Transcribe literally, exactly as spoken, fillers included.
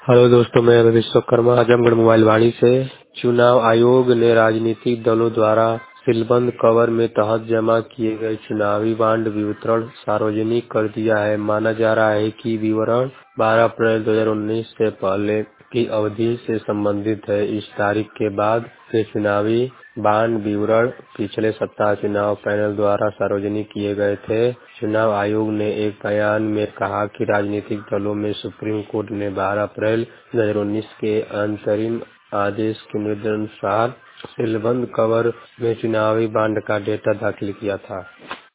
Hello दोस्तों, मैं अभी विश्वकर्मा आजमगढ़ मोबाइल वाणी से। चुनाव आयोग ने राजनीतिक दलों द्वारा सीलबंद कवर में तहत जमा किए गए चुनावी बॉन्ड विवरण सार्वजनिक कर दिया है। माना जा रहा है कि विवरण बारह अप्रैल दो हज़ार उन्नीस से पहले की अवधि से संबंधित है। इस तारीख के बाद के चुनावी बॉन्ड विवरण पिछले सप्ताह चुनाव पैनल द्वारा सार्वजनिक किए गए थे। चुनाव आयोग ने एक बयान में कहा कि राजनीतिक दलों में सुप्रीम कोर्ट ने बारह अप्रैल दो हज़ार उन्नीस के अंतरिम आदेश के निर्देशानुसार सीलबंद कवर में चुनावी बॉन्ड का डेटा दाखिल किया था।